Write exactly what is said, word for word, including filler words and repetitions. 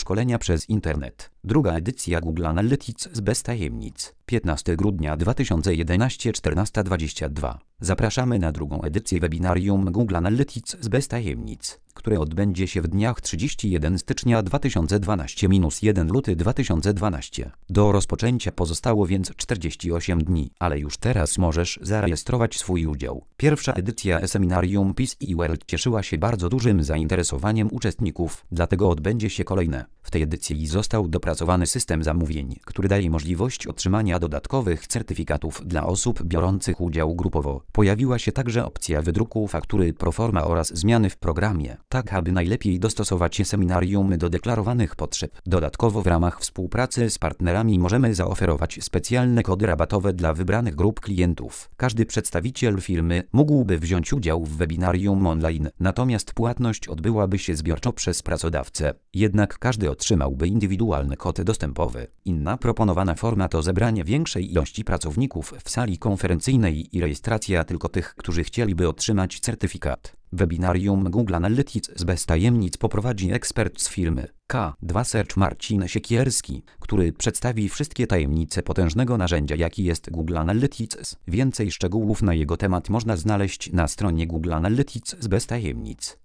szkolenia przez internet. Druga edycja Google Analytics bez tajemnic. piętnastego grudnia dwa tysiące jedenastego, czternasta dwadzieścia dwa. Zapraszamy na drugą edycję webinarium Google Analytics bez tajemnic, które odbędzie się w dniach trzydziestego pierwszego stycznia dwa tysiące dwunastego - pierwszego lutego dwa tysiące dwunastego. Do rozpoczęcia pozostało więc czterdzieści osiem dni, ale już teraz możesz zarejestrować swój udział. Pierwsza edycja seminarium P I S I World cieszyła się bardzo dużym zainteresowaniem uczestników, dlatego odbędzie się kolejne. W tej edycji został dopracowany system zamówień, który daje możliwość otrzymania dodatkowych certyfikatów dla osób biorących udział grupowo. Pojawiła się także opcja wydruku faktury proforma oraz zmiany w programie, tak aby najlepiej dostosować seminarium do deklarowanych potrzeb. Dodatkowo w ramach współpracy z partnerami możemy zaoferować specjalne kody rabatowe dla wybranych grup klientów. Każdy przedstawiciel firmy mógłby wziąć udział w webinarium online, natomiast płatność odbyłaby się zbiorczo przez pracodawcę. Jednak każdy otrzymałby indywidualny kod dostępowy. Inna proponowana forma to zebranie większej ilości pracowników w sali konferencyjnej i rejestracja tylko tych, którzy chcieliby otrzymać certyfikat. Webinarium Google Analytics bez tajemnic poprowadzi ekspert z firmy K dwa Search Marcin Siekierski, który przedstawi wszystkie tajemnice potężnego narzędzia, jaki jest Google Analytics. Więcej szczegółów na jego temat można znaleźć na stronie Google Analytics bez tajemnic.